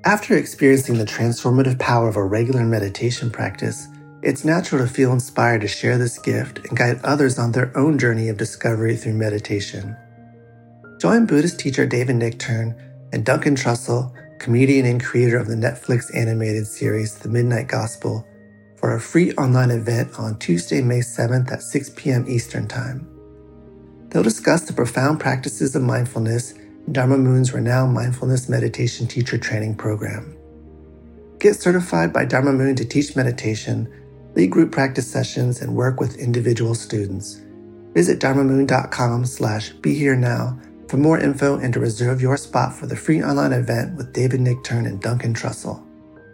After experiencing the transformative power of a regular meditation practice, it's natural to feel inspired to share this gift and guide others on their own journey of discovery through meditation. Join Buddhist teacher David Nichtern and Duncan Trussell, comedian and creator of the Netflix animated series The Midnight Gospel, for a free online event on Tuesday, May 7th at 6 p.m. Eastern Time. They'll discuss the profound practices of mindfulness in Dharma Moon's renowned mindfulness meditation teacher training program. Get certified by Dharma Moon to teach meditation, lead group practice sessions, and work with individual students. Visit dharmamoon.com/BeHereNow for more info and to reserve your spot for the free online event with David Nichtern and Duncan Trussell.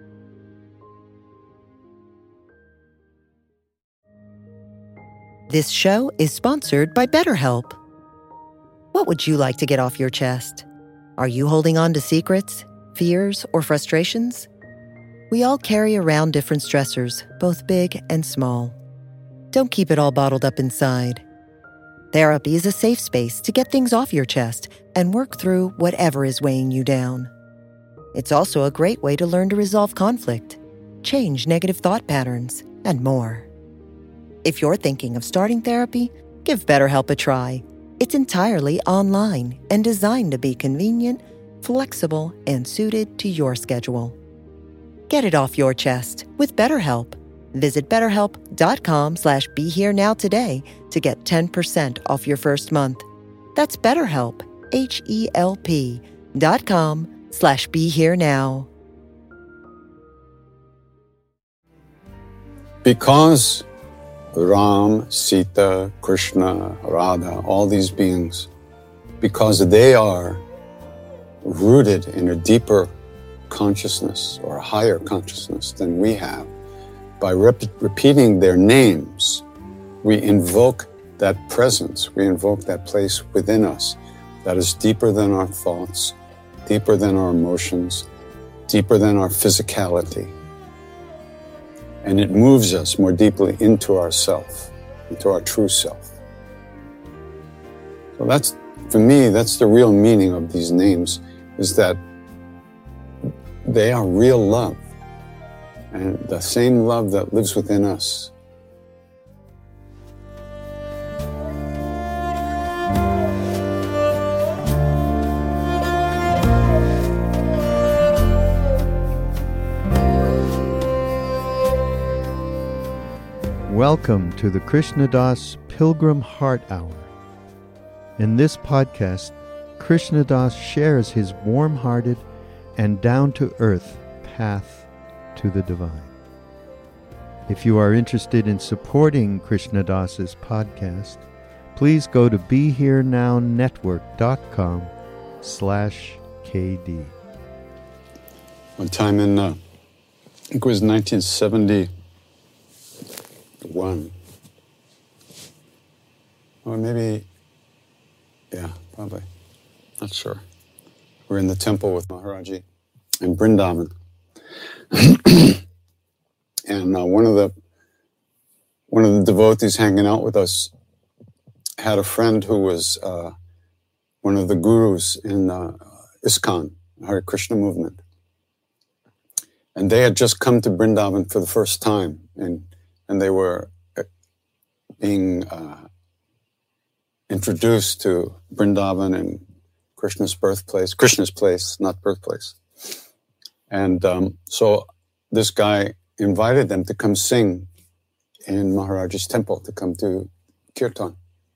This show is sponsored by BetterHelp. What would you like to get off your chest? Are you holding on to secrets, fears, or frustrations? We all carry around different stressors, both big and small. Don't keep it all bottled up inside. Therapy is a safe space to get things off your chest and work through whatever is weighing you down. It's also a great way to learn to resolve conflict, change negative thought patterns, and more. If you're thinking of starting therapy, give BetterHelp a try. It's entirely online and designed to be convenient, flexible, and suited to your schedule. Get it off your chest with BetterHelp. Visit BetterHelp.com/BeHereNow today to get 10% off your first month. That's BetterHelp, HELP.com/BeHereNow. Because Ram, Sita, Krishna, Radha, all these beings, because they are rooted in a deeper consciousness or a higher consciousness than we have, by repeating their names, we invoke that presence, we invoke that place within us that is deeper than our thoughts, deeper than our emotions, deeper than our physicality. And it moves us more deeply into ourself, into our true self. So that's, for me, that's the real meaning of these names, is that they are real love. And the same love that lives within us. Welcome to the Krishna Das Pilgrim Heart Hour. In this podcast, Krishna Das shares his warm-hearted and down-to-earth path to the divine. If you are interested in supporting Krishna Das's podcast, please go to BeHereNowNetwork.com/KD. One time in, I think it was 1971, or maybe, yeah, probably, not sure. We're in the temple with Maharaji in Vrindavan. And one of the devotees hanging out with us had a friend who was one of the gurus in ISKCON, Hare Krishna movement. And they had just come to Vrindavan for the first time, and they were being introduced to Vrindavan and Krishna's birthplace, Krishna's place, not birthplace. And so this guy invited them to come sing in Maharaji's temple, to come to Kirtan.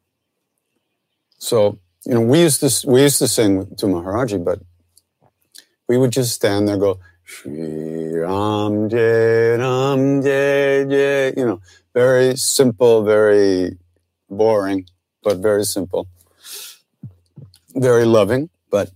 So, we used to sing to Maharaji, but we would just stand there and go, Shri Ram Jai Jai, very simple, very boring, but very simple. Very loving, but,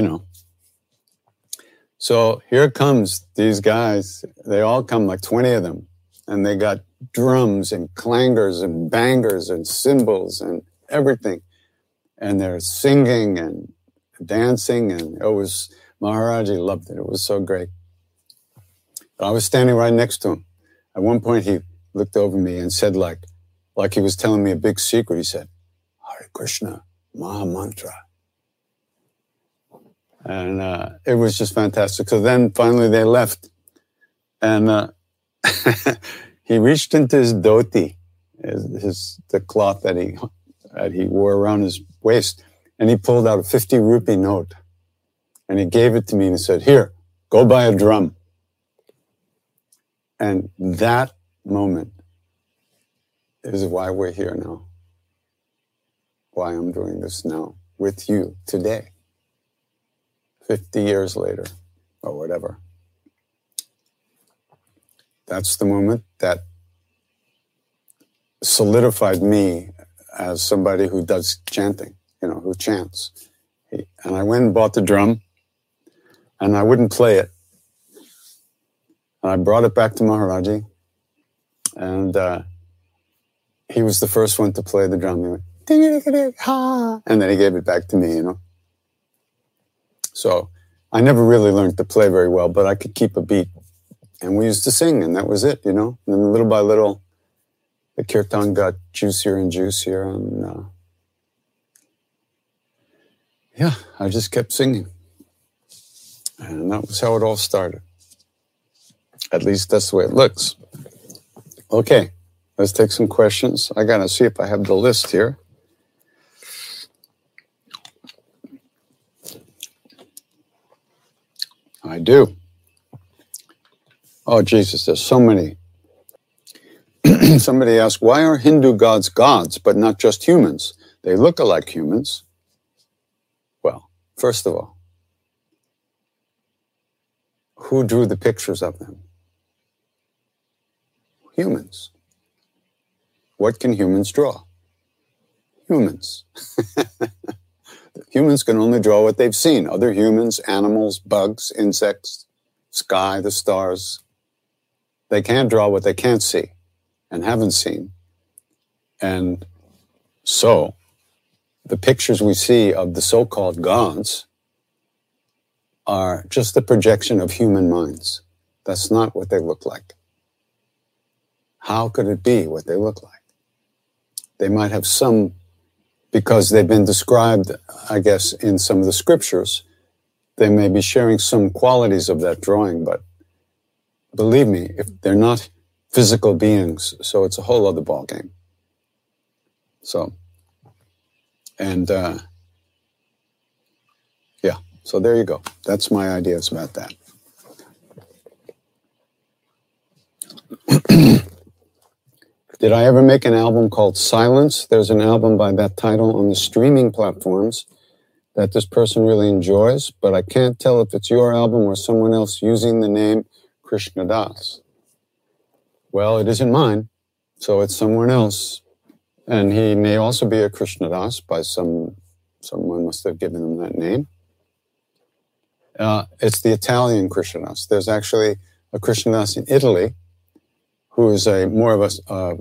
So here comes these guys. They all come, like 20 of them, and they got drums and clangers and bangers and cymbals and everything. And they're singing and dancing, and Maharaji loved it. It was so great. But I was standing right next to him. At one point, he looked over me and said, like he was telling me a big secret, he said, Hare Krishna, Maha Mantra. And it was just fantastic. So then finally they left. And he reached into his dhoti, the cloth that he wore around his waist, and he pulled out a 50 rupee note. And he gave it to me and he said, "Here, go buy a drum." And that moment is why we're here now. Why I'm doing this now with you today, 50 years later, or whatever. That's the moment that solidified me as somebody who does chanting, who chants. And I went and bought the drum, and I wouldn't play it. And I brought it back to Maharaji, and he was the first one to play the drum. He went, and then he gave it back to me, So I never really learned to play very well, but I could keep a beat. And we used to sing, and that was it, And then little by little, the kirtan got juicier and juicier, and I just kept singing. And that was how it all started. At least that's the way it looks. Okay, let's take some questions. I gotta see if I have the list here. I do. Oh, Jesus, there's so many. Somebody asked, why are Hindu gods gods, but not just humans? They look alike humans. Well, first of all, who drew the pictures of them? Humans. What can humans draw? Humans. Humans can only draw what they've seen. Other humans, animals, bugs, insects, sky, the stars. They can't draw what they can't see and haven't seen. And so the pictures we see of the so-called gods are just a projection of human minds. That's not what they look like. How could it be what they look like? They might have some, because they've been described, I guess, in some of the scriptures, they may be sharing some qualities of that drawing, but believe me, if they're not physical beings, so it's a whole other ballgame. So, and so there you go. That's my ideas about that. Did I ever make an album called Silence? There's an album by that title on the streaming platforms that this person really enjoys, but I can't tell if it's your album or someone else using the name Krishna Das. Well, it isn't mine, so it's someone else. And he may also be a Krishna Das by someone must have given him that name. It's the Italian Krishna Das. There's actually a Krishna Das in Italy who is more of a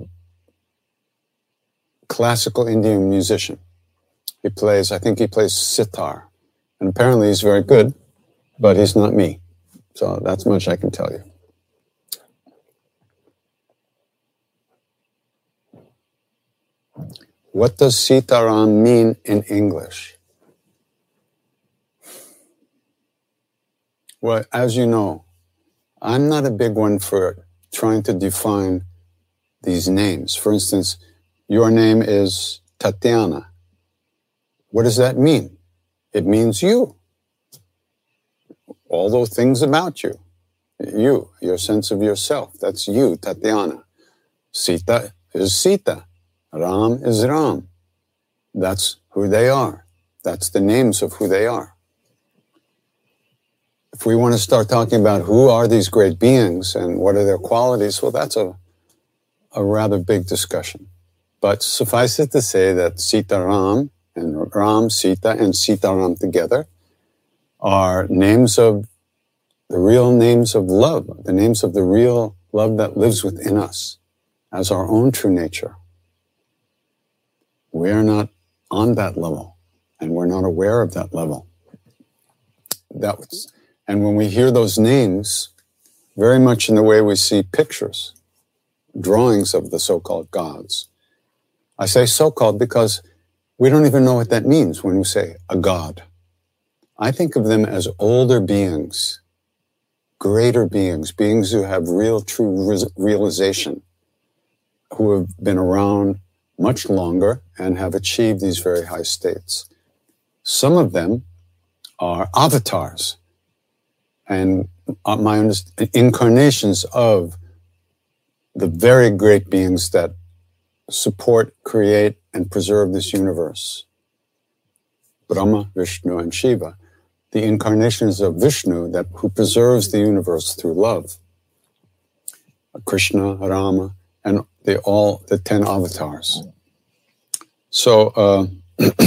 classical Indian musician. I think he plays sitar. And apparently he's very good, but he's not me. So that's much I can tell you. What does Sitaram mean in English? Well, as you know, I'm not a big one for trying to define these names. For instance, your name is Tatiana. What does that mean? It means you. All those things about you. You, your sense of yourself. That's you, Tatiana. Sita is Sita. Ram is Ram. That's who they are. That's the names of who they are. If we want to start talking about who are these great beings and what are their qualities, well, that's a rather big discussion. But suffice it to say that Sitaram and Ram, Sita, and Sitaram together are names of the real names of love, the names of the real love that lives within us as our own true nature. We are not on that level, and we're not aware of that level. And when we hear those names, very much in the way we see pictures, drawings of the so-called gods. I say so-called because we don't even know what that means when we say a god. I think of them as older beings, greater beings, beings who have real, true realization, who have been around much longer and have achieved these very high states. Some of them are avatars and incarnations of the very great beings that support, create, and preserve this universe. Brahma, Vishnu, and Shiva, the incarnations of Vishnu who preserves the universe through love. Krishna, Rama, and the 10 avatars. So,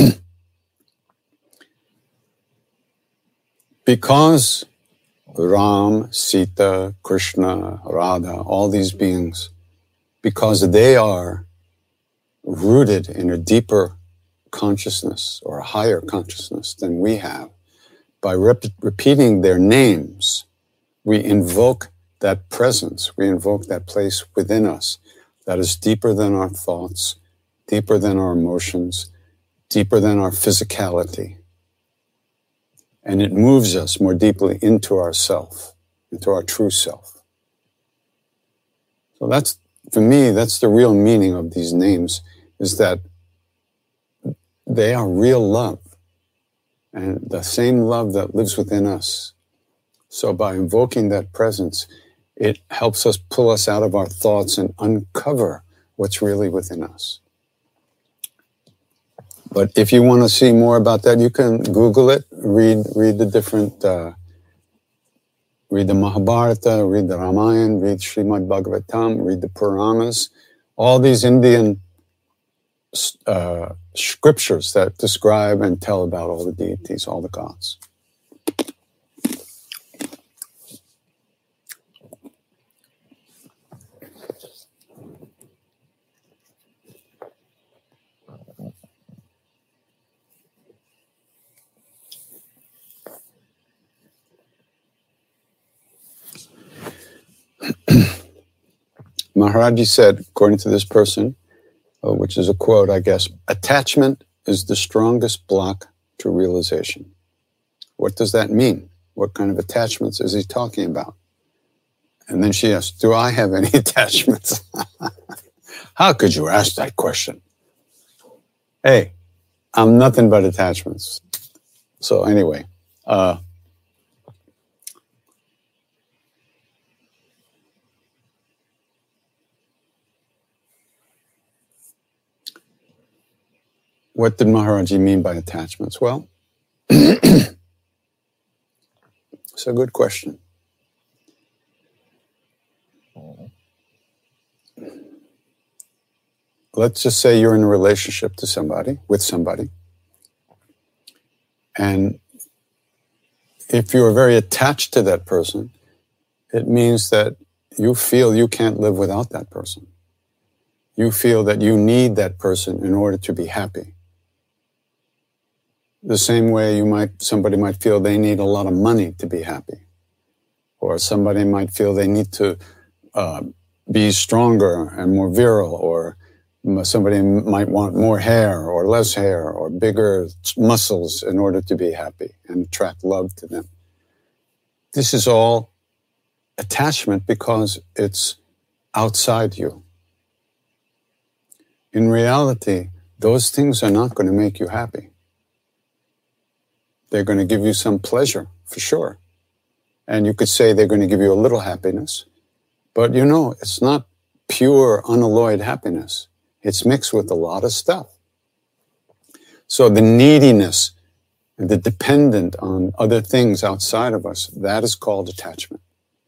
because Ram, Sita, Krishna, Radha, all these beings, because they are rooted in a deeper consciousness or a higher consciousness than we have, by repeating their names, we invoke that presence, we invoke that place within us that is deeper than our thoughts, deeper than our emotions, deeper than our physicality. And it moves us more deeply into ourself, into our true self. So that's, for me, that's the real meaning of these names, is that they are real love, and the same love that lives within us. So by invoking that presence, it helps us pull us out of our thoughts and uncover what's really within us. But if you want to see more about that, you can Google it, read the different, read the Mahabharata, read the Ramayana, read Srimad Bhagavatam, read the Puranas, all these Indian scriptures that describe and tell about all the deities, all the gods. Maharaji said, according to this person, which is a quote, I guess, attachment is the strongest block to realization. What does that mean? What kind of attachments is he talking about? And then she asked, do I have any attachments? How could you ask that question? Hey, I'm nothing but attachments. So anyway, what did Maharaji mean by attachments? Well, it's a good question. Let's just say you're in a relationship with somebody. And if you're very attached to that person, it means that you feel you can't live without that person. You feel that you need that person in order to be happy. The same way somebody might feel they need a lot of money to be happy. Or somebody might feel they need to be stronger and more virile, or somebody might want more hair or less hair or bigger muscles in order to be happy and attract love to them. This is all attachment because it's outside you. In reality, those things are not going to make you happy. They're going to give you some pleasure, for sure. And you could say they're going to give you a little happiness. But it's not pure, unalloyed happiness. It's mixed with a lot of stuff. So the neediness, the dependent on other things outside of us, that is called attachment.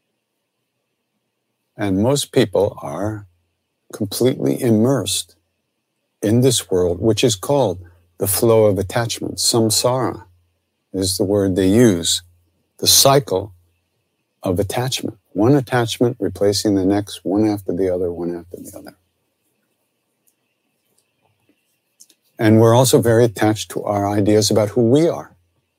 And most people are completely immersed in this world, which is called the flow of attachment. Samsara is the word they use, the cycle of attachment. One attachment replacing the next, one after the other, one after the other. And we're also very attached to our ideas about who we are.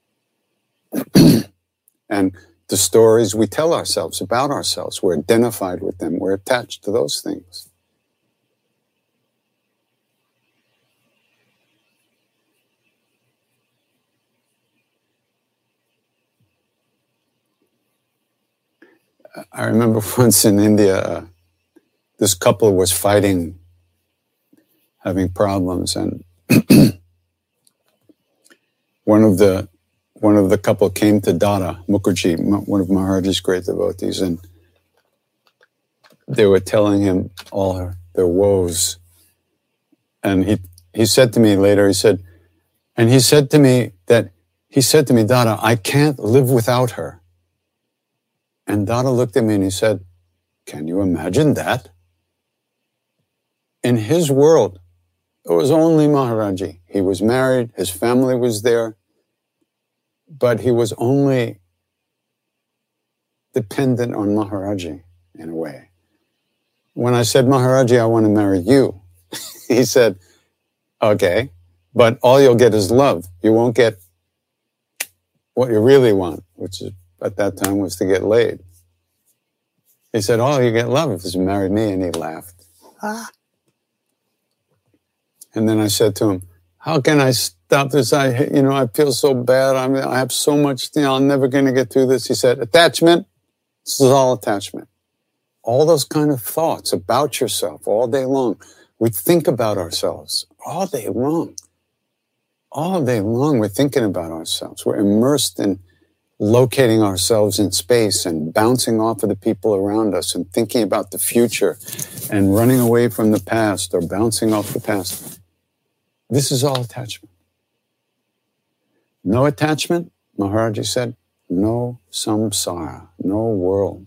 And the stories we tell ourselves about ourselves, we're identified with them, we're attached to those things. I remember once in India, this couple was fighting, having problems, and one of the couple came to Dada Mukherjee, one of Maharaji's great devotees, and they were telling him all their woes. And he said to me later, he said to me, Dada, I can't live without her. And Dada looked at me and he said, can you imagine that? In his world, it was only Maharaji. He was married, his family was there, but he was only dependent on Maharaji in a way. When I said, Maharaji, I want to marry you, he said, okay, but all you'll get is love. You won't get what you really want, which is, at that time was to get laid. He said, oh, you get love if you marry me, and he laughed. And then I said to him, how can I stop this? I feel so bad. I have so much, I'm never going to get through this. He said, attachment. This is all attachment. All those kind of thoughts about yourself all day long. We think about ourselves all day long. All day long, we're thinking about ourselves. We're immersed in locating ourselves in space and bouncing off of the people around us and thinking about the future and running away from the past or bouncing off the past. This is all attachment. No attachment, Maharaji said, no samsara, no world.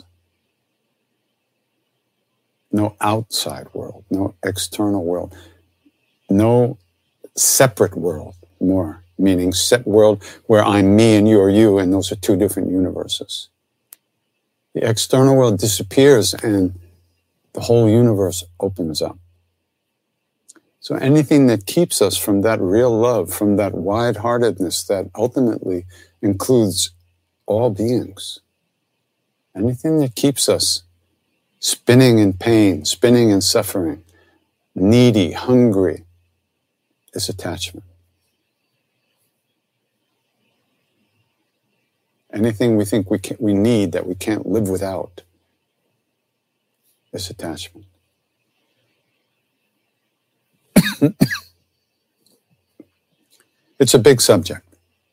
No outside world, no external world, no separate world, more meaning set world where I'm me and you're you, and those are two different universes. The external world disappears and the whole universe opens up. So anything that keeps us from that real love, from that wide-heartedness that ultimately includes all beings, anything that keeps us spinning in pain, spinning in suffering, needy, hungry, is attachment. Anything we think we need that we can't live without is attachment. It's a big subject.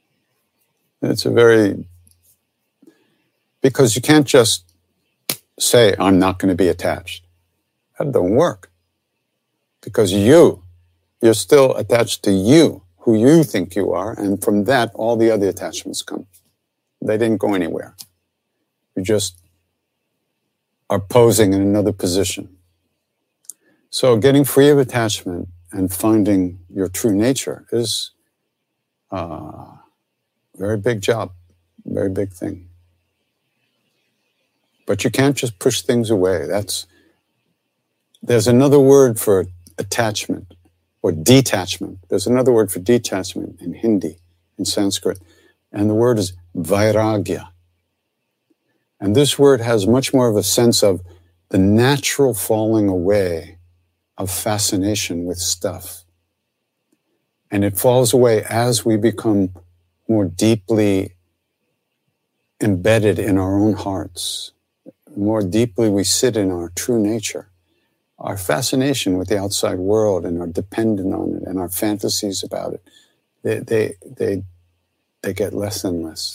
Because you can't just say, I'm not going to be attached. That don't work. Because you're still attached to you, who you think you are, and from that, all the other attachments come. They didn't go anywhere. You just are posing in another position. So getting free of attachment and finding your true nature is a very big job, very big thing. But you can't just push things away. There's another word for attachment or detachment. There's another word for detachment in Hindi, in Sanskrit, and the word is vairagya. And this word has much more of a sense of the natural falling away of fascination with stuff. And it falls away as we become more deeply embedded in our own hearts. More deeply we sit in our true nature. Our fascination with the outside world and our dependence on it and our fantasies about it, they get less and less.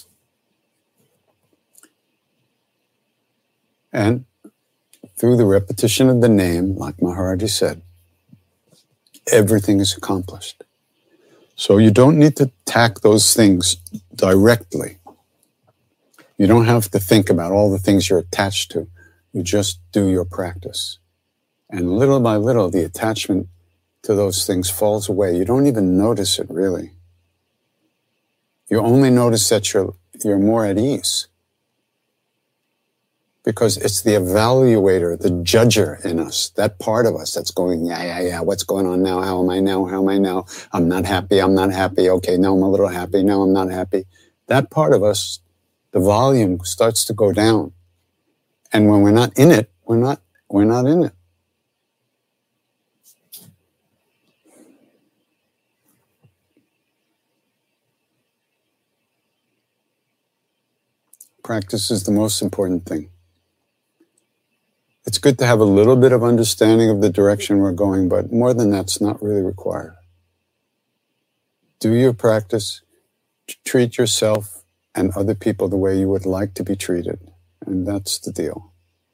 And through the repetition of the name, like Maharaji said, everything is accomplished. So you don't need to attack those things directly. You don't have to think about all the things you're attached to. You just do your practice. And little by little, the attachment to those things falls away. You don't even notice it, really. You only notice that you're more at ease. Because it's the evaluator, the judger in us, that part of us that's going, yeah, what's going on now? How am I now? I'm not happy. Okay, now I'm a little happy. Now I'm not happy. That part of us, the volume starts to go down. And when we're not in it, we're not in it. Practice is the most important thing. It's good to have a little bit of understanding of the direction we're going, but more than that's not really required. Do your practice, treat yourself and other people the way you would like to be treated, and that's the deal.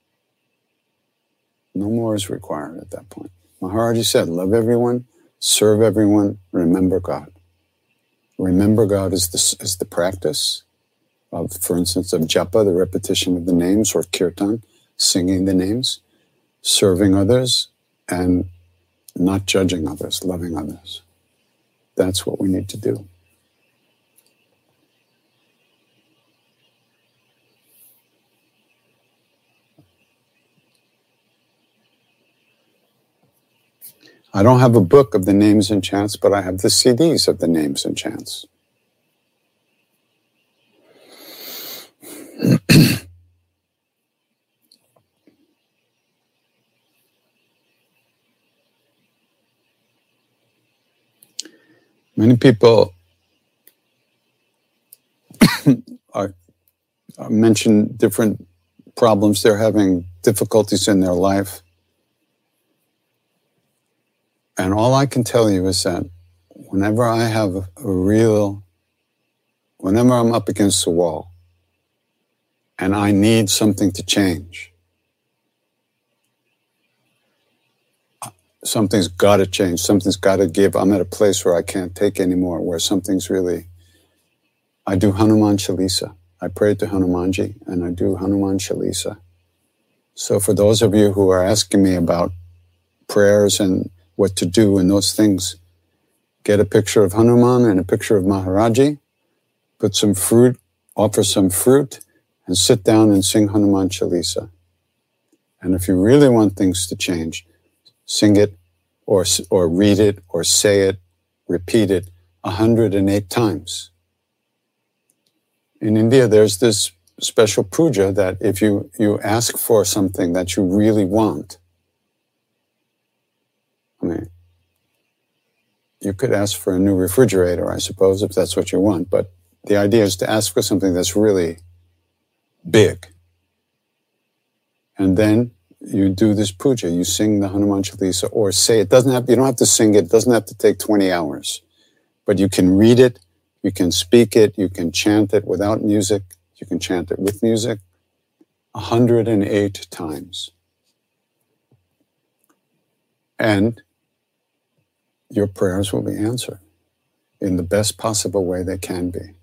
No more is required at that point. Maharaji said, love everyone, serve everyone, remember God. Remember God is the practice of, for instance, of japa, the repetition of the names, or kirtan, singing the names, serving others, and not judging others, loving others. That's what we need to do. I don't have a book of the names and chants, but I have the CDs of the names and chants. Many people mention different problems they're having, difficulties in their life. And all I can tell you is that whenever I'm up against the wall and I need something to change, something's got to change, something's got to give. I'm at a place where I can't take anymore, where something's really... I do Hanuman Chalisa. I pray to Hanumanji, and I do Hanuman Chalisa. So for those of you who are asking me about prayers and what to do and those things, get a picture of Hanuman and a picture of Maharaji, put some fruit, offer some fruit, and sit down and sing Hanuman Chalisa. And if you really want things to change, sing it or read it or say it, repeat it 108 times. In India, there's this special puja that if you ask for something that you really want, I mean, you could ask for a new refrigerator, I suppose, if that's what you want, but the idea is to ask for something that's really big. And then you do this puja, you sing the Hanuman Chalisa or say it. You don't have to sing it doesn't have to take 20 hours, but you can read it, you can speak it, you can chant it without music, you can chant it with music 108 times. And your prayers will be answered in the best possible way they can be.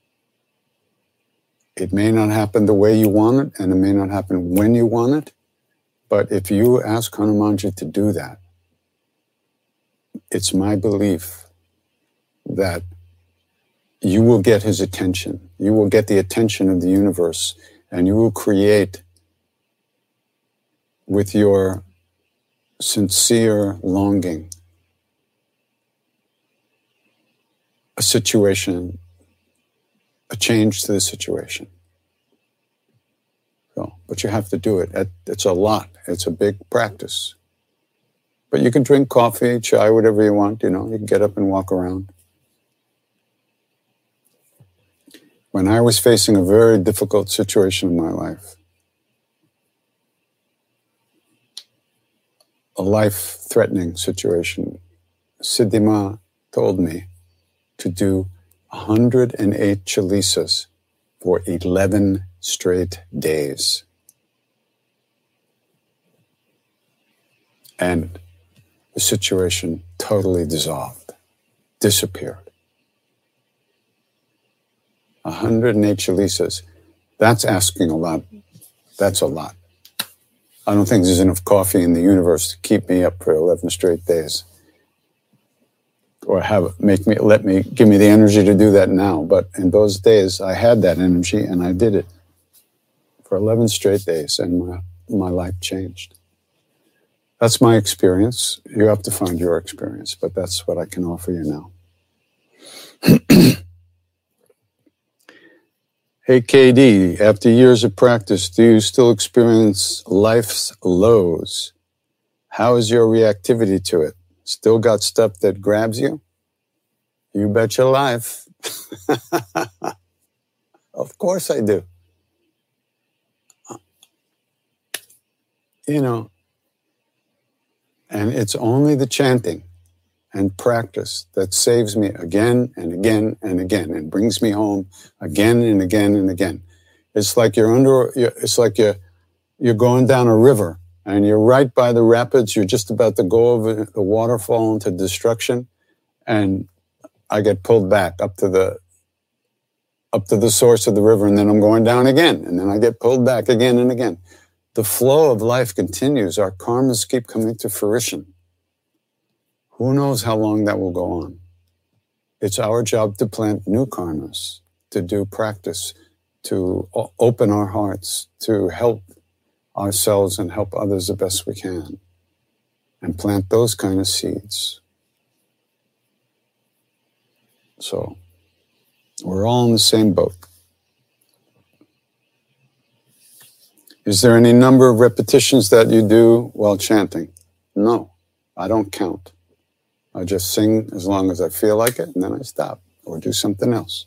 It may not happen the way you want it, and it may not happen when you want it, but if you ask Hanumanji to do that, it's my belief that you will get his attention. You will get the attention of the universe, and you will create with your sincere longing a situation, a change to the situation. So, but you have to do it. It's a lot. It's a big practice. But you can drink coffee, chai, whatever you want, you can get up and walk around. When I was facing a very difficult situation in my life, a life-threatening situation, Siddhima told me to do 108 chalisas for 11 straight days. And the situation totally dissolved, disappeared. 108 chalisas, that's asking a lot. That's a lot. I don't think there's enough coffee in the universe to keep me up for 11 straight days. Or give me the energy to do that now. But in those days, I had that energy and I did it for 11 straight days, and my life changed. That's my experience. You have to find your experience, but that's what I can offer you now. Hey, KD, after years of practice, do you still experience life's lows? How is your reactivity to it? Still got stuff that grabs you? You bet your life. Of course I do. and it's only the chanting and practice that saves me again and again and again and brings me home again and again and again. It's like you're going down a river and you're right by the rapids. You're just about to go over the waterfall into destruction, and I get pulled back up to the source of the river, and then I'm going down again, and then I get pulled back again and again. The flow of life continues. Our karmas keep coming to fruition. Who knows how long that will go on? It's our job to plant new karmas, to do practice, to open our hearts, to help ourselves and help others the best we can, and plant those kind of seeds. So, we're all in the same boat. Is there any number of repetitions that you do while chanting? No, I don't count. I just sing as long as I feel like it, and then I stop or do something else.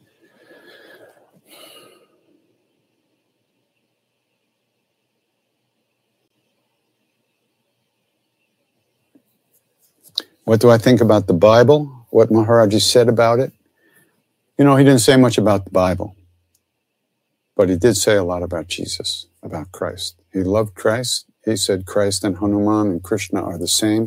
What do I think about the Bible? What Maharaji said about it? He didn't say much about the Bible, but he did say a lot about Jesus, about Christ. He loved Christ. He said Christ and Hanuman and Krishna are the same.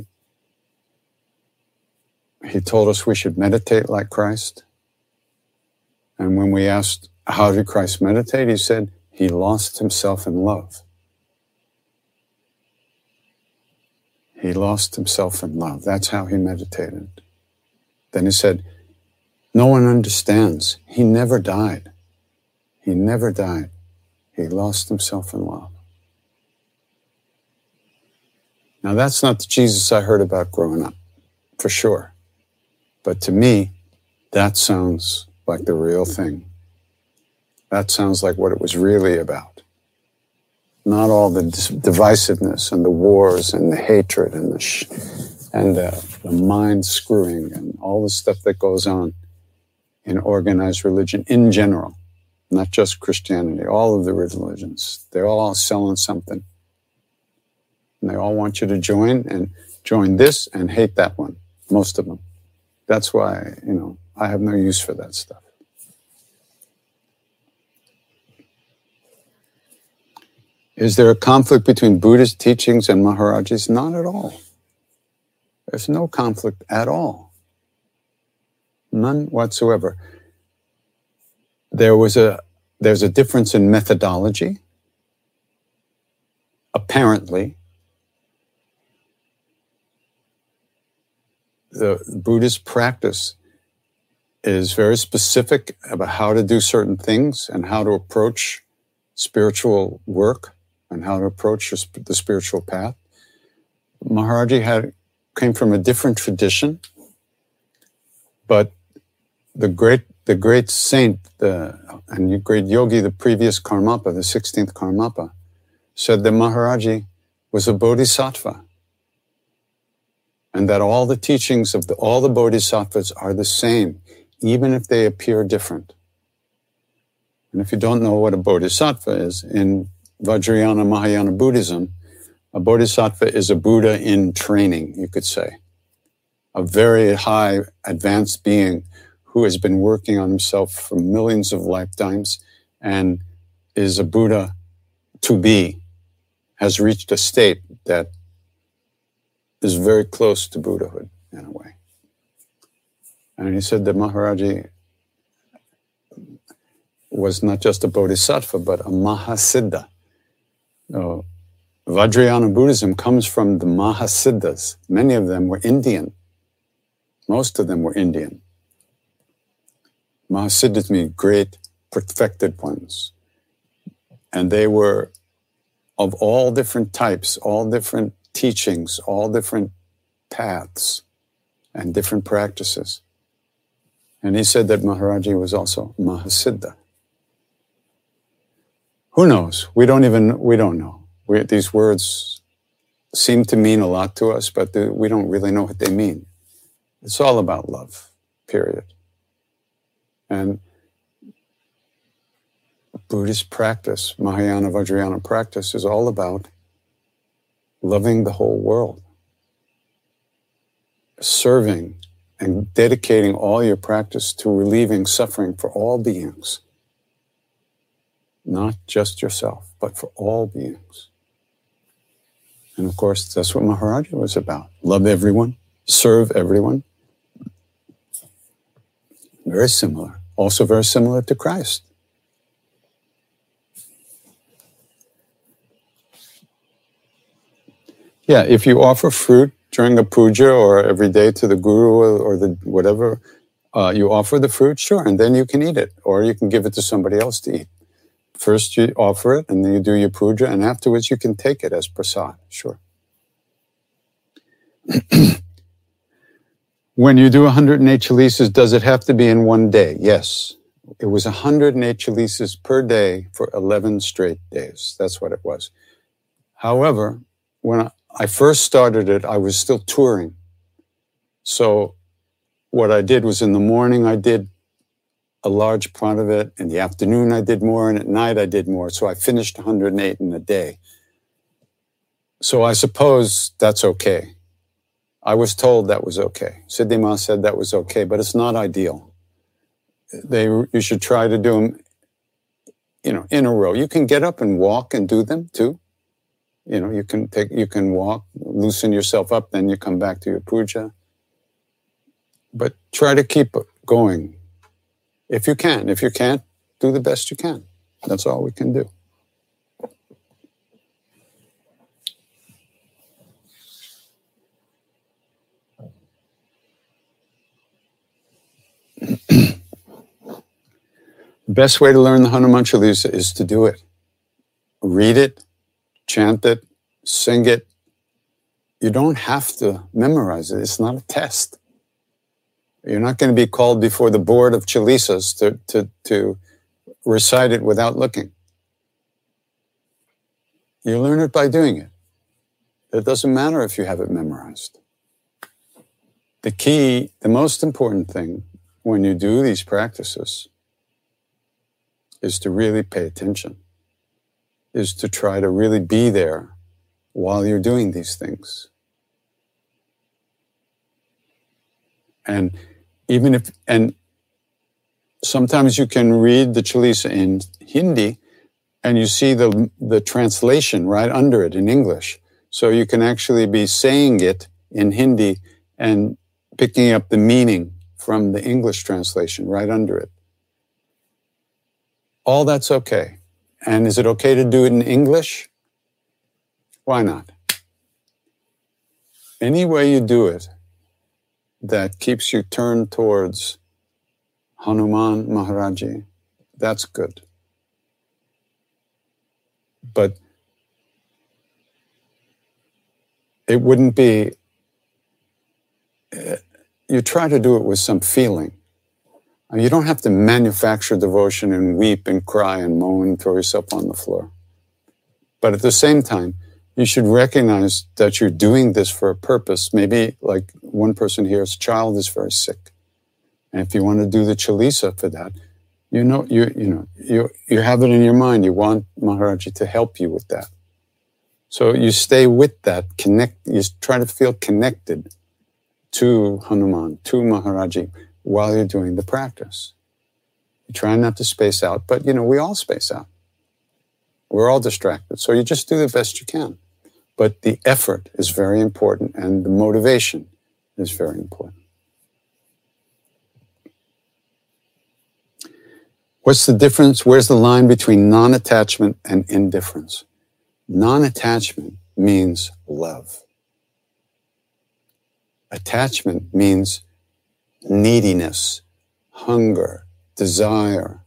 He told us we should meditate like Christ. And when we asked, how did Christ meditate? He said, he lost himself in love. He lost himself in love. That's how he meditated. Then he said, no one understands. He never died. He never died. He lost himself in love. Now, that's not the Jesus I heard about growing up, for sure. But to me, that sounds like the real thing. That sounds like what it was really about. Not all the divisiveness and the wars and the hatred and the mind screwing and all the stuff that goes on in organized religion in general, not just Christianity, all of the religions. They're all selling something. And they all want you to join this and hate that one, most of them. That's why, I have no use for that stuff. Is there a conflict between Buddhist teachings and Maharaji's? Not at all. There's no conflict at all. None whatsoever. There's a difference in methodology, apparently. The Buddhist practice is very specific about how to do certain things and how to approach spiritual work and how to approach the spiritual path. Maharaji came from a different tradition, but the great saint and great yogi, the previous Karmapa, the 16th Karmapa, said that Maharaji was a bodhisattva, and that all the teachings of all the bodhisattvas are the same, even if they appear different. And if you don't know what a bodhisattva is, in Vajrayana Mahayana Buddhism, a bodhisattva is a Buddha in training, you could say. A very high advanced being who has been working on himself for millions of lifetimes and is a Buddha to be, has reached a state that is very close to Buddhahood in a way. And he said that Maharaji was not just a bodhisattva, but a Mahasiddha. Vajrayana Buddhism comes from the Mahasiddhas. Many of them were Indian. Most of them were Indian. Mahasiddhas mean great perfected ones. And they were of all different types, all different teachings, all different paths and different practices. And he said that Maharaji was also Mahasiddha. Who knows? We don't know. These words seem to mean a lot to us, but we don't really know what they mean. It's all about love, period. And Buddhist practice, Mahayana Vajrayana practice, is all about loving the whole world, serving and dedicating all your practice to relieving suffering for all beings. Not just yourself, but for all beings. And of course, that's what Maharaji was about. Love everyone, serve everyone. Very similar. Also very similar to Christ. Yeah, if you offer fruit during a puja or every day to the guru or the whatever, you offer the fruit, sure, and then you can eat it, or you can give it to somebody else to eat. First you offer it, and then you do your puja, and afterwards you can take it as prasad, sure. When you do 108 chalices, does it have to be in one day? Yes. It was 108 chalices per day for 11 straight days. That's what it was. However, when I first started it, I was still touring. So what I did was in the morning, I did a large part of it. In the afternoon, I did more. And at night, I did more. So I finished 108 in a day. So I suppose that's okay. I was told that was okay. Siddhi Ma said that was okay, but it's not ideal. You should try to do them, in a row. You can get up and walk and do them too. You can walk, loosen yourself up, then you come back to your puja. But try to keep it going. If you can. If you can't, do the best you can. That's all we can do. Best way to learn the Hanuman Chalisa is to do it. Read it, chant it, sing it. You don't have to memorize it. It's not a test. You're not going to be called before the board of Chalisas to recite it without looking. You learn it by doing it. It doesn't matter if you have it memorized. The most important thing when you do these practices is to really pay attention, is to try to really be there while you're doing these things. And sometimes you can read the Chalisa in Hindi and you see the translation right under it in English. So you can actually be saying it in Hindi and picking up the meaning from the English translation right under it. All that's okay. And is it okay to do it in English? Why not? Any way you do it that keeps you turned towards Hanuman Maharaji, that's good. But it wouldn't be, you try to do it with some feeling. You don't have to manufacture devotion and weep and cry and moan and throw yourself on the floor. But at the same time, you should recognize that you're doing this for a purpose. Maybe like one person here's child is very sick. And if you want to do the Chalisa for that, you have it in your mind. You want Maharaji to help you with that. So you stay with that, you try to feel connected to Hanuman, to Maharaji, while you're doing the practice. You try not to space out, but we all space out. We're all distracted. So you just do the best you can. But the effort is very important and the motivation is very important. What's the difference? Where's the line between non-attachment and indifference? Non-attachment means love. Attachment means neediness, hunger, desire,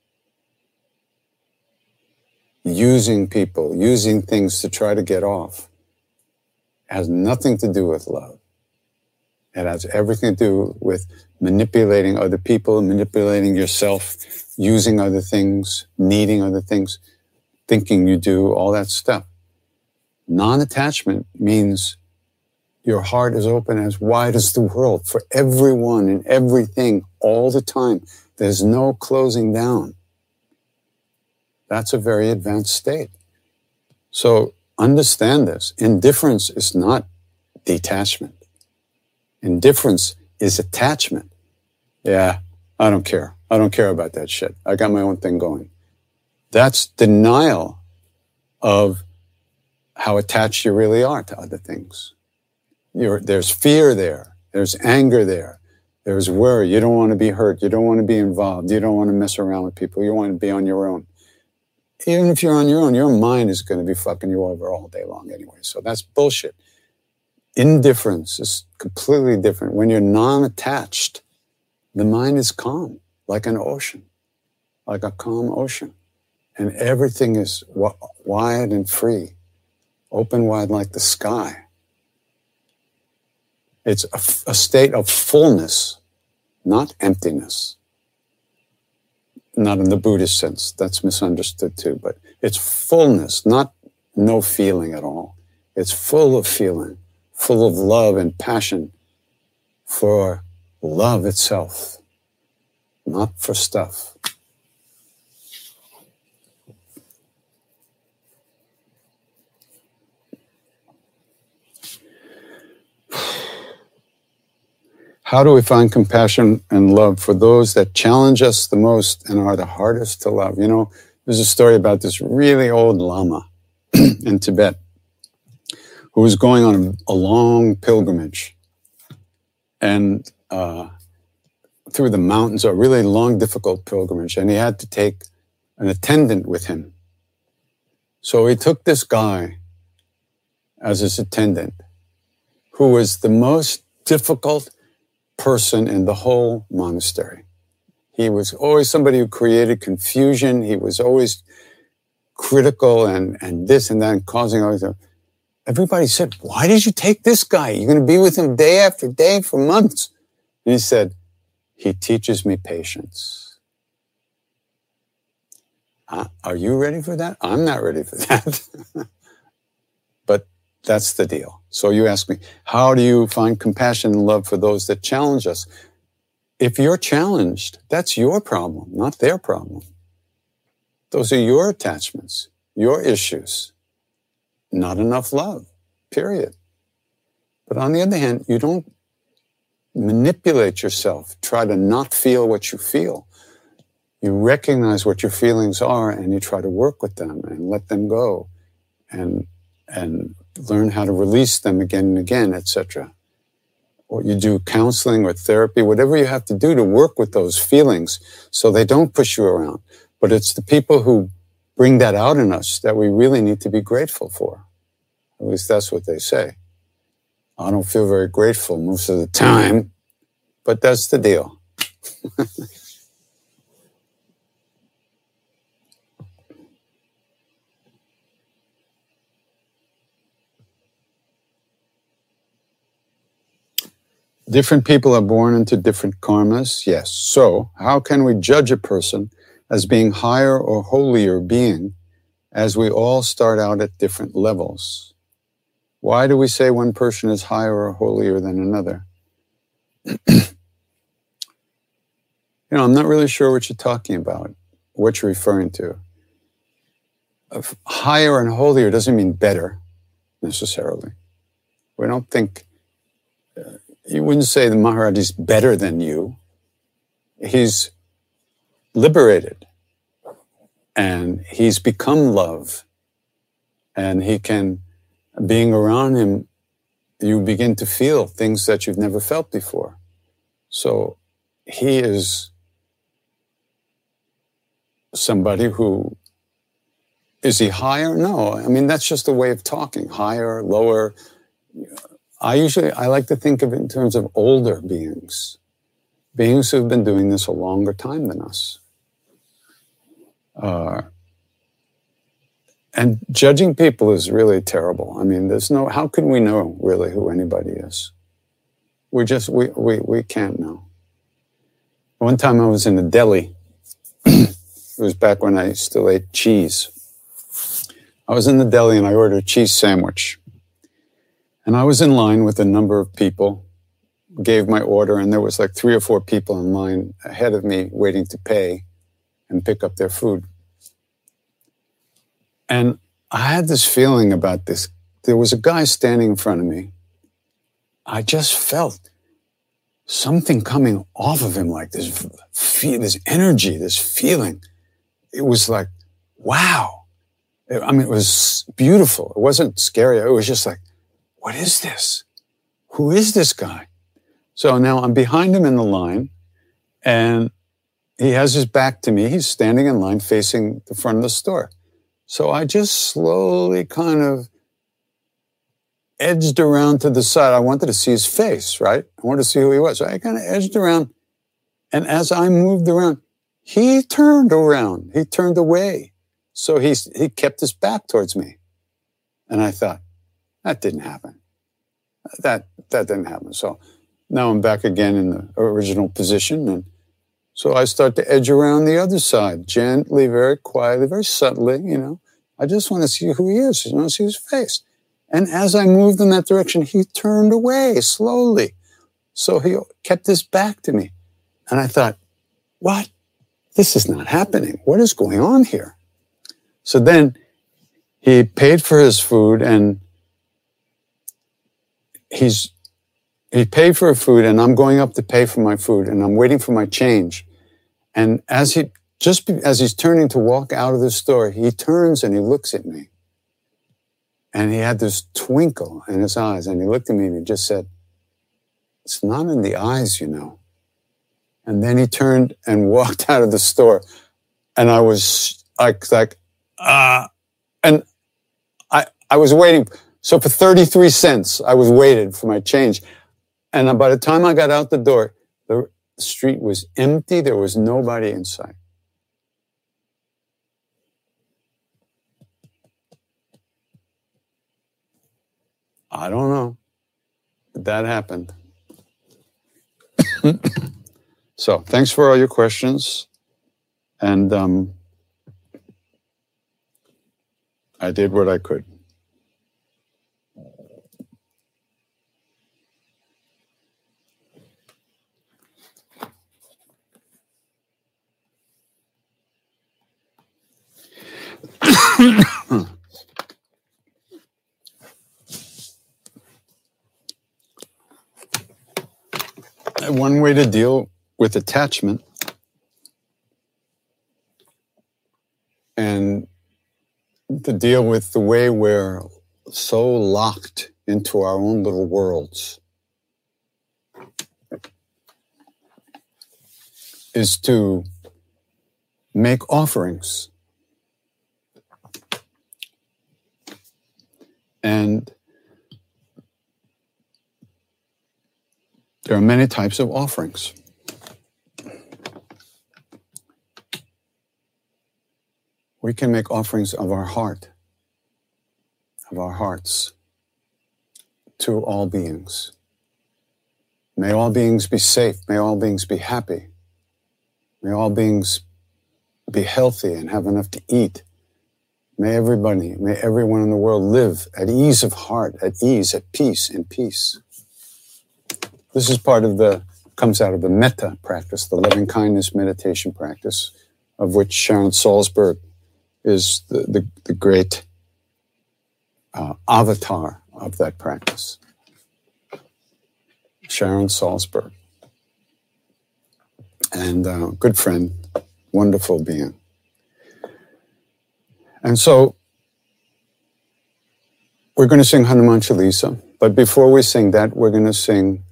using people, using things to try to get off. It has nothing to do with love. It has everything to do with manipulating other people, manipulating yourself, using other things, needing other things, thinking you do, all that stuff. Non-attachment means your heart is open as wide as the world for everyone and everything all the time. There's no closing down. That's a very advanced state. So understand this. Indifference is not detachment. Indifference is attachment. Yeah, I don't care. I don't care about that shit. I got my own thing going. That's denial of how attached you really are to other things. There's fear there. There's anger there. There's worry. You don't want to be hurt. You don't want to be involved. You don't want to mess around with people. You want to be on your own. Even if you're on your own, your mind is going to be fucking you over all day long anyway. So that's bullshit. Indifference is completely different. When you're non-attached, the mind is calm, like an ocean, like a calm ocean. And everything is wide and free, open wide like the sky. It's a state of fullness, not emptiness. Not in the Buddhist sense. That's misunderstood too. But it's fullness, not no feeling at all. It's full of feeling, full of love and passion for love itself, not for stuff. How do we find compassion and love for those that challenge us the most and are the hardest to love? You know, there's a story about this really old Lama in Tibet who was going on a long pilgrimage and through the mountains, a really long, difficult pilgrimage, and he had to take an attendant with him. So he took this guy as his attendant, who was the most difficult person in the whole monastery. He was always somebody who created confusion. He was always critical and this and that and causing all this. Everybody said, why did you take this guy? You're going to be with him day after day for months. And he said, he teaches me patience. Are you ready for that? I'm not ready for that. But that's the deal. So you ask me, how do you find compassion and love for those that challenge us? If you're challenged, that's your problem, not their problem. Those are your attachments, your issues. Not enough love, period. But on the other hand, you don't manipulate yourself, try to not feel what you feel. You recognize what your feelings are and you try to work with them and let them go and learn how to release them again and again, etc. Or you do counseling or therapy, whatever you have to do to work with those feelings so they don't push you around. But it's the people who bring that out in us that we really need to be grateful for. At least that's what they say. I don't feel very grateful most of the time, but that's the deal. Different people are born into different karmas, yes. So how can we judge a person as being higher or holier being as we all start out at different levels? Why do we say one person is higher or holier than another? I'm not really sure what you're talking about, what you're referring to. Higher and holier doesn't mean better, necessarily. We don't think... You wouldn't say the Maharaj is better than you. He's liberated. And he's become love. And he can, being around him, you begin to feel things that you've never felt before. So he is somebody who, is he higher? No, I mean, that's just a way of talking. Higher, lower. I like to think of it in terms of older beings who have been doing this a longer time than us. And judging people is really terrible. I mean, how can we know really who anybody is? We can't know. One time I was in a deli. It was back when I still ate cheese. I was in the deli and I ordered a cheese sandwich. And I was in line with a number of people, gave my order, and there was like 3 or 4 people in line ahead of me waiting to pay and pick up their food. And I had this feeling about this. There was a guy standing in front of me. I just felt something coming off of him, like this energy, this feeling. It was like, wow. I mean, it was beautiful. It wasn't scary. It was just like, what is this? Who is this guy? So now I'm behind him in the line, and he has his back to me. He's standing in line facing the front of the store. So I just slowly kind of edged around to the side. I wanted to see his face, right? I wanted to see who he was. So I kind of edged around. And as I moved around, he turned around. He turned away. So he kept his back towards me. And I thought, that didn't happen. That didn't happen. So now I'm back again in the original position. And so I start to edge around the other side, gently, very quietly, very subtly, I just want to see who he is. I want to see his face. And as I moved in that direction, he turned away slowly. So he kept his back to me. And I thought, what? This is not happening. What is going on here? So then he paid for his food, and he paid for food, and I'm going up to pay for my food, and I'm waiting for my change. And as he's turning to walk out of the store, he turns and he looks at me. And he had this twinkle in his eyes, and he looked at me and he just said, it's not in the eyes, And then he turned and walked out of the store. And I was and I was waiting. So for 33 cents, I was waiting for my change. And by the time I got out the door, the street was empty. There was nobody in sight. I don't know, but that happened. So thanks for all your questions. And I did what I could. One way to deal with attachment and to deal with the way we're so locked into our own little worlds is to make offerings. And there are many types of offerings. We can make offerings of our heart, of our hearts, to all beings. May all beings be safe. May all beings be happy. May all beings be healthy and have enough to eat. May everyone in the world live at ease of heart, at ease, at peace, in peace. This is comes out of the metta practice, the loving kindness meditation practice, of which Sharon Salzberg is the great avatar of that practice. Sharon Salzberg. And good friend, wonderful being. And so we're going to sing Hanuman Chalisa, but before we sing that, we're going to sing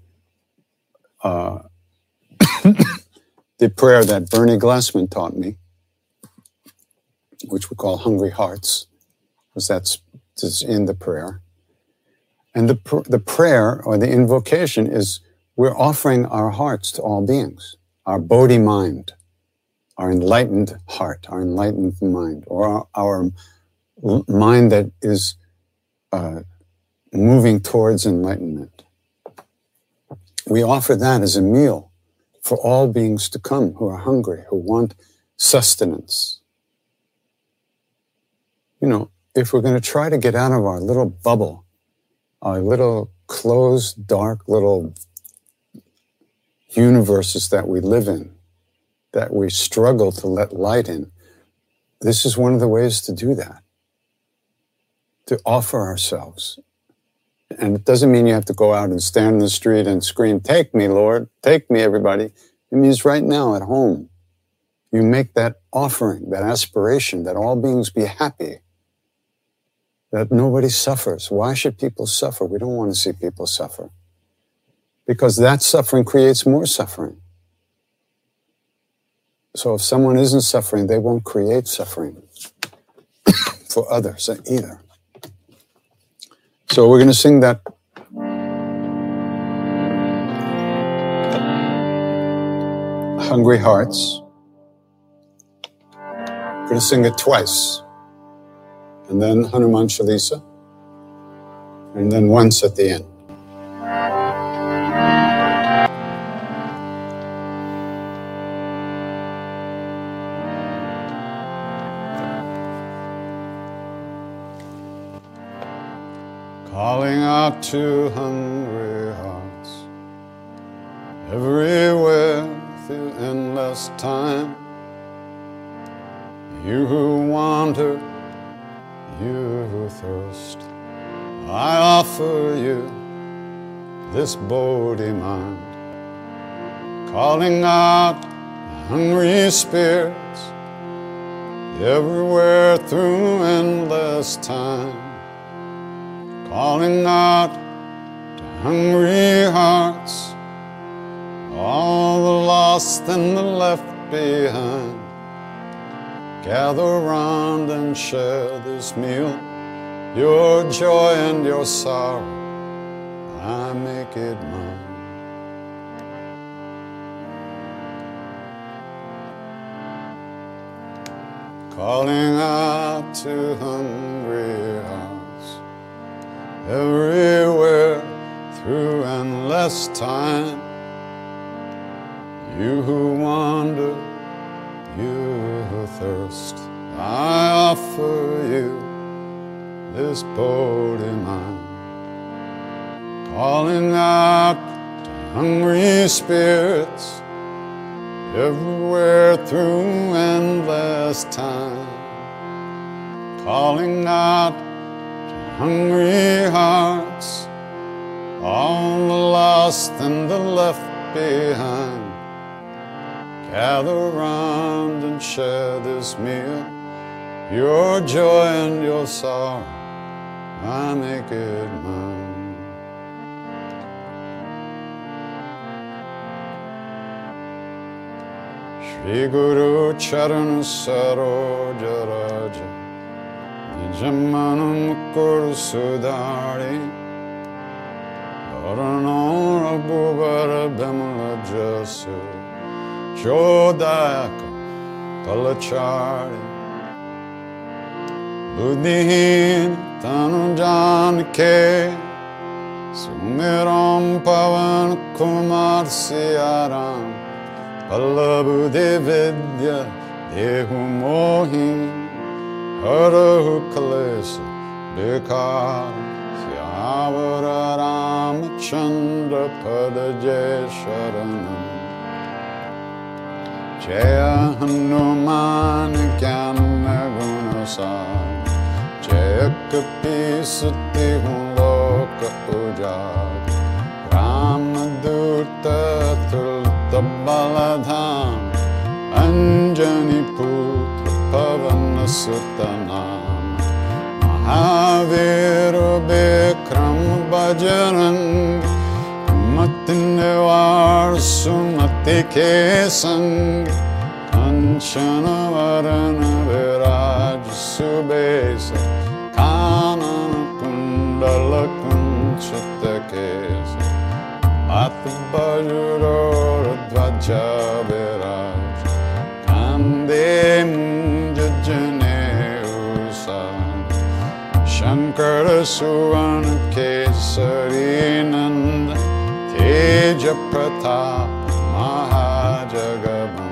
the prayer that Bernie Glassman taught me, which we call Hungry Hearts, because that's in the prayer. And the prayer or the invocation is we're offering our hearts to all beings, our Bodhi mind, our enlightened heart, our enlightened mind, or our mind that is moving towards enlightenment. We offer that as a meal for all beings to come who are hungry, who want sustenance. If we're going to try to get out of our little bubble, our little closed, dark little universes that we live in, that we struggle to let light in, this is one of the ways to do that. to offer ourselves. And it doesn't mean you have to go out and stand in the street and scream, "Take me, Lord, take me, everybody." It means right now at home, you make that offering, that aspiration that all beings be happy, that nobody suffers. Why should people suffer? We don't want to see people suffer, because that suffering creates more suffering. So if someone isn't suffering, they won't create suffering for others either. So we're going to sing that Hungry Hearts. We're going to sing it twice. And then Hanuman Chalisa. And then once at the end. Calling out to hungry hearts everywhere through endless time. You who wander, you who thirst, I offer you this body mind. Calling out hungry spirits everywhere through endless time. Calling out to hungry hearts, all the lost and the left behind. Gather round and share this meal, your joy and your sorrow, I make it mine. Calling out to hungry hearts, everywhere through endless time. You who wander, you who thirst, I offer you this body mine. Calling out to hungry spirits everywhere through endless time. Calling out hungry hearts, all the lost and the left behind. Gather round and share this meal, your joy and your sorrow, I make it mine. Shri Guru Charana Saroja Raja Nijamanam Kur Sudari Arano Raghuvar Bimala Jasu Chodaka Kalachari Buddhihin Tanu Janke Sumiram Pavan Kumar Siaram Pallabudhi Vidya Dehu Mohi Harahu Kalesa Bekar Syavara Ramachandra Padajay Sharanam Jaya Hanuman Jnana Gunasar Jaya Kapi Sati Loka Ujad Ramaduta Tulta Baladham Anjani Putra Pavana Sutanam Mahaviru Bikram Bhajarang Matnevar Sumati Kesang Kanchana Varana Viraj Subesa Kanana Kundala Kunchita Kesa Matbajurora Dvaja Viraj Kande Munjajane Usan Shankara Suvana Kesari Nanda Teja Pratap Mahajagabam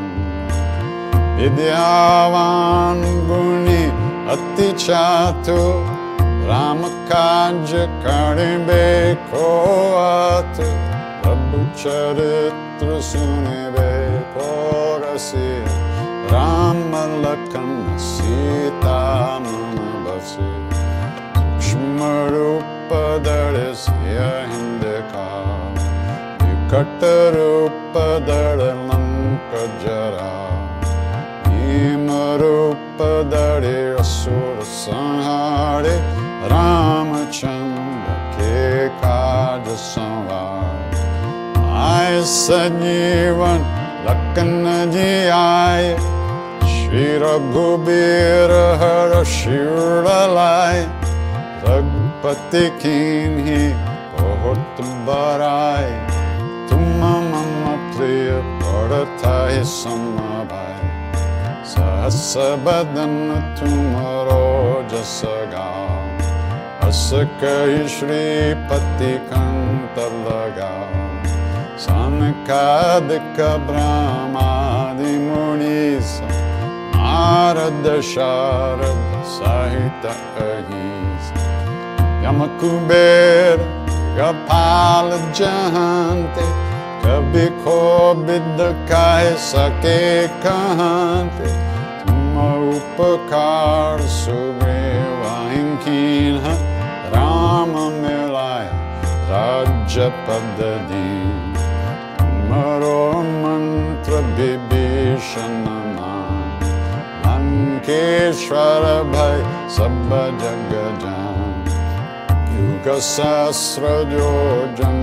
Vidyavan Guni Ati Chatu Ramakaja Karibe Koatu Prabhu Charitra Sunibe Porasi Ramalakana Sita Manabasi रूप दड़ सिया हिंद का विकट रूप दड़ लंक जरा भीम रूप दड़े असुर संहारे रामचंद्र के काज संवार आए संजीवन लखन जी आए श्री रघुबीर हर शिर लाए रघुपति कीन्ही बहुत बड़ाई तुम मम प्रिय पड़थाहि समभाई सहस बदन तुमरो जस गाओ अस कहि श्रीपति कंठ लगाओ सनकादिक ब्रह्मादि मुनीस नारद शारद सहित अहिस यम कुबेर गपाल जहांते कभी कोबिद कह सके कहते तुम उपकार सुग्रीव कीन राम मिलाया राज्य पद दीन तुमरो मंत्र विभीषण मान लंकेश्वर भय सब जग जान युग सहस्र योजन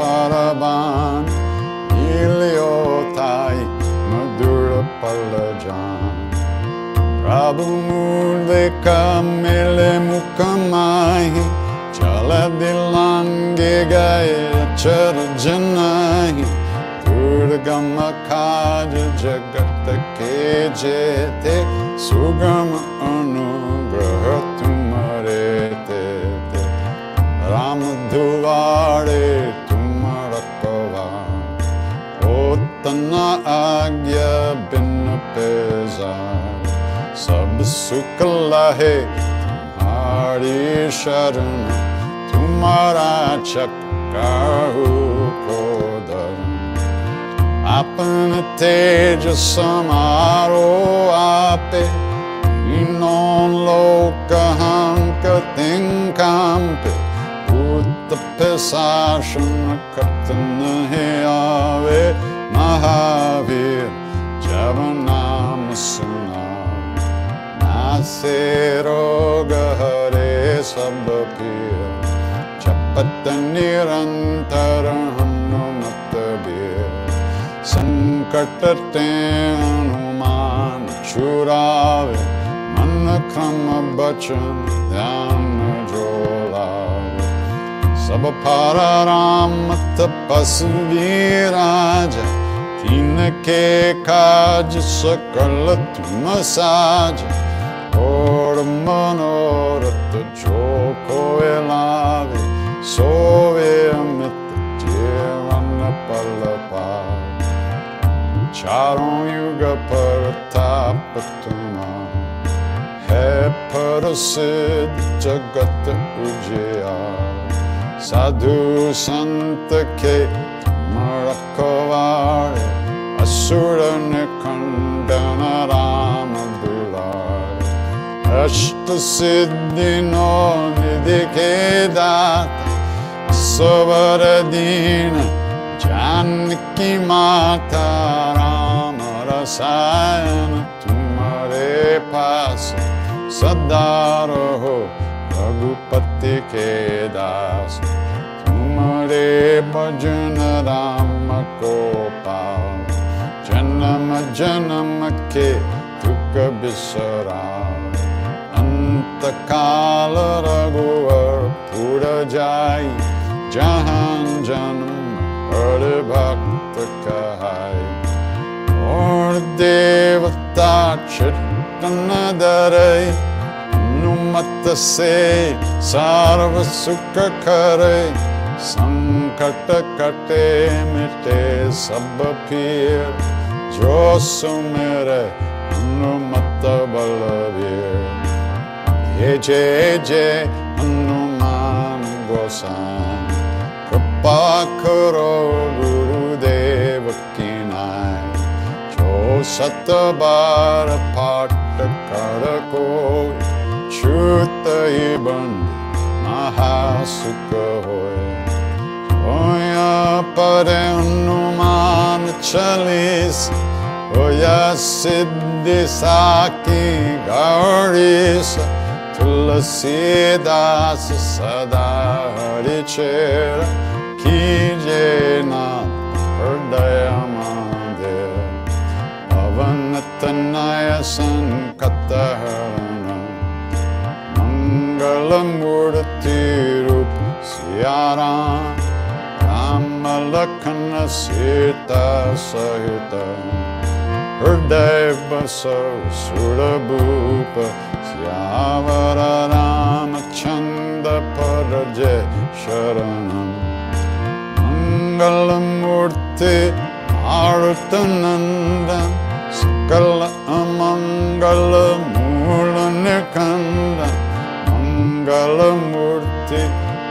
परबान हिलियो ताई मधुर पल जान प्रभु मुर्देक मिले मुख माही चल दिलांगे गए चर जनाही दुर्गम काज जगत के जेते सुगम अनुग्रह तुम्हारे ते राम दुआरे तुम रखवार होतना आज्ञा बिन पेजार सब सुख लहे तुम्हारी शरण तुम्हारा चक्काहू को धर्म अपन तेज समारो आपे तीनों लोक हंक तिंकांपे भूत पिशाच निकट नहीं आवे महावीर जब नाम सुनावे नासे रोग हरे सब पीर जपत निरंतर हनुमत बीर संकट ते हनुमान छुड़ावे मन क्रम बचन ध्यान जो लावे सब पर राम तपस्वी राजा तिनके काज सकल तुम साज और मनोरथ जो कोई लावे सोवे अमित जीवन पल पावे चारों युग प्रताप तुम्हारा है प्रसिद्ध जगत उजियार साधु संत के तुम रखवारे असुर निकंदन राम दुलारे अष्ट सिद्धि नौ निधि के दाता सबर दीन जानकी माता राम रसायन तुम्हारे पास सदा रहो रघुपति के दास तुम्हारे भजन राम को पाओ जन्म जन्म के दुख बिसराओ अंत काल रघुवर पुर जाई जहां जन्म हर भक्त कहाई और देवता चित्तन धरे हनुमत से सर्व सुख करे संकट कटे मिटे सब पीर जो सुमिरे हनुमत बलवीर जय जय जय हनुमान गोसाई कृपा करो गुरुदेव की नाई जो सत बार पाठ कर को छूत ही बंद mahasukha hoy. Oya pare hanuman chalis, oya siddhi saki gauris, tulasidas sada harichera, kije nath hridaya mandir, avanatanaya sankataharana, mangalamurti rup siyaram, Ramalakana Sita Sahita, Hriday Baso Surabhupa, Syavara Ramachanda Paraje Sharanam, Mangalamurti Arutananda, Sakala Amangala Mulanikanda, Mangalamurti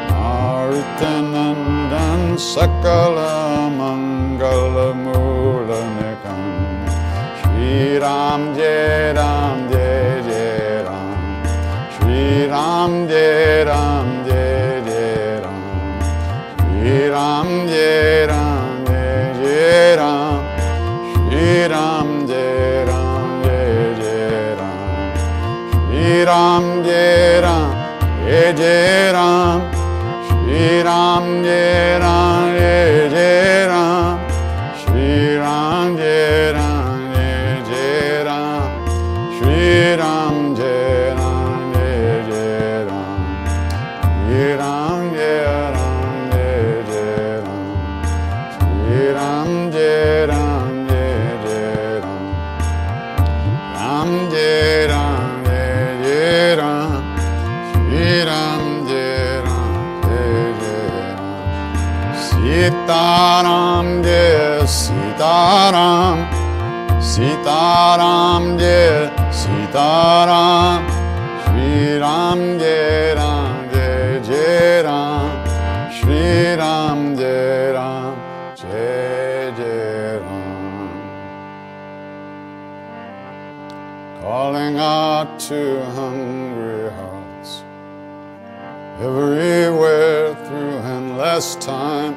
Arutanandan Sakala Mangala Mulanikam, Shri Ram Jai Ram Jai Jai Ram, Shri Ram Jai Ram Jai Jai Ram, Shri Ram Jai Ram Jai Jai Ram, Shri Ram Jai Ram Jai Jai Ram, Shri Ram Jai Ram Jai Jai Ram, Shri Ram Jai Ram Jai Jai Ram, Shri Ram Jai Ram Jai Jai Ram, Shri Ram Jai Ram Jai Jai Ram, Shri Ram Jai Ram Jai Jai Ram, Shri Ram Jai Ram Jai Jai Ram, Ram Jai Ram Jai Jai Ram, Shri Ram Jai Ram Jai Jai Ram, Sitaram Jai Sitaram, Sitaram Jai Sitaram, Shri Ram Jai Ram Jai Jai Ram, Shri Ram Jai Ram Jai Jai Ram. Calling out to hungry hearts, everywhere through endless time.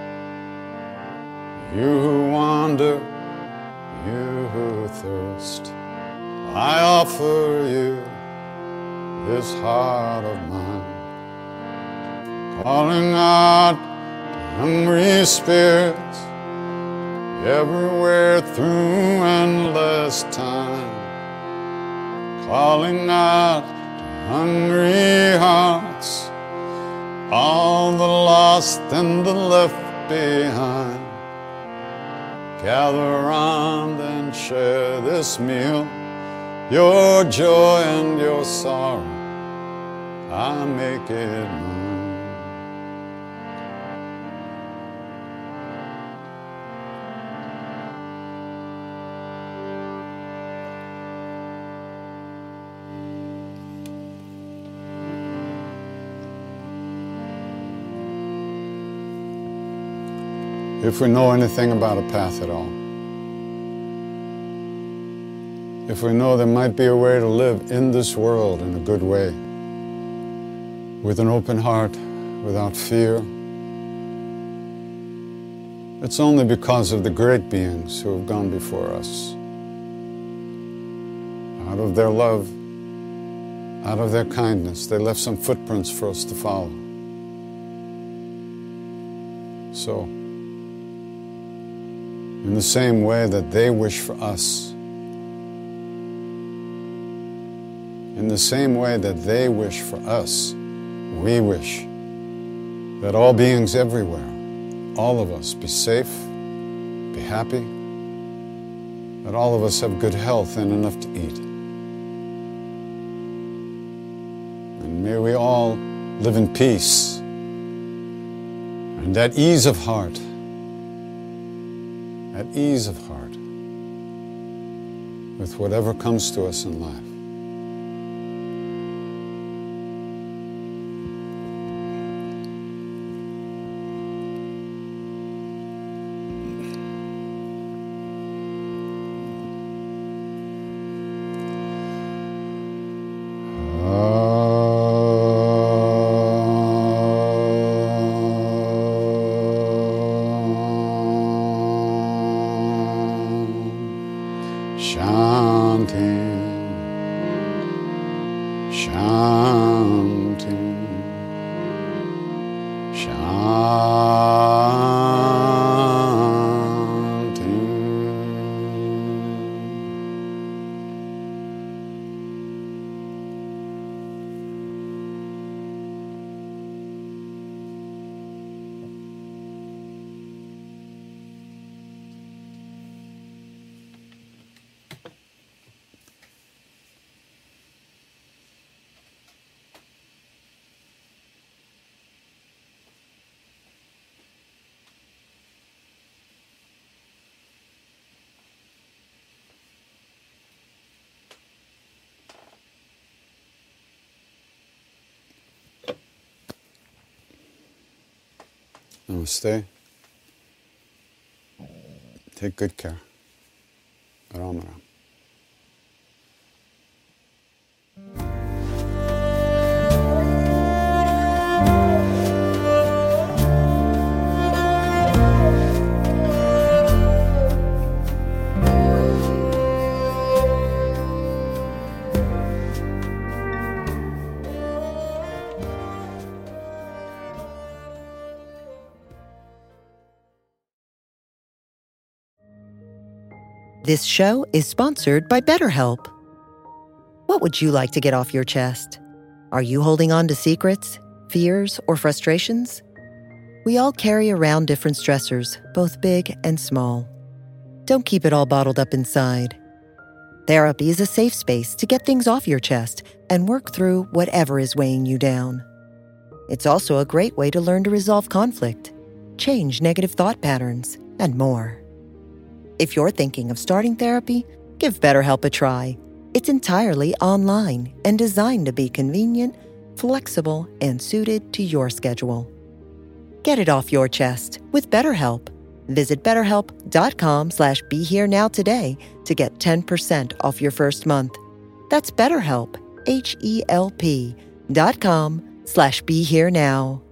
You who wander, you who thirst, I offer you this heart of mine. Calling out hungry spirits, everywhere through endless time. Calling out hungry hearts, all the lost and the left behind. Gather round and share this meal, your joy and your sorrow, I make it mine. If we know anything about a path at all, if we know there might be a way to live in this world in a good way, with an open heart, without fear, it's only because of the great beings who have gone before us. Out of their love, out of their kindness, they left some footprints for us to follow. So, in the same way that they wish for us, in the same way that they wish for us, we wish that all beings everywhere, all of us, be safe, be happy, that all of us have good health and enough to eat. And may we all live in peace and at ease of heart, at ease of heart with whatever comes to us in life. Namaste. Take good care. Ram Ram. This show is sponsored by BetterHelp. What would you like to get off your chest? Are you holding on to secrets, fears, or frustrations? We all carry around different stressors, both big and small. Don't keep it all bottled up inside. Therapy is a safe space to get things off your chest and work through whatever is weighing you down. It's also a great way to learn to resolve conflict, change negative thought patterns, and more. If you're thinking of starting therapy, give BetterHelp a try. It's entirely online and designed to be convenient, flexible, and suited to your schedule. Get it off your chest with BetterHelp. Visit BetterHelp.com/BeHereNow today to get 10% off your first month. That's BetterHelp, HELP.com/BeHereNow.